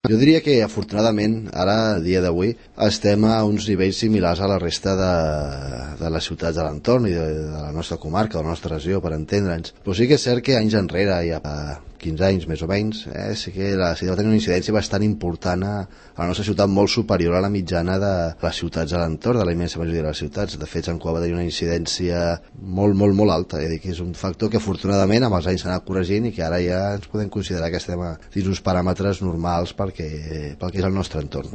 Jo diria que, afortunadament, ara, a dia d'avui, estem a uns nivells similars a la resta de les ciutats de l'entorn i de la nostra comarca, de la nostra regió, per entendre'ns. Però sí que és cert que anys enrere, ja 15 anys més o menys, sí que la ciutat va tenir una incidència bastant important a la nostra ciutat, molt superior a la mitjana de les ciutats de l'entorn, de la immensa majoria de les ciutats. De fet, Sant Cugat va tenir una incidència molt, molt, molt alta. Que és un factor que afortunadament amb els anys s'ha anat corregint i que ara ja ens podem considerar que estem dins uns paràmetres normals pel que és el nostre entorn.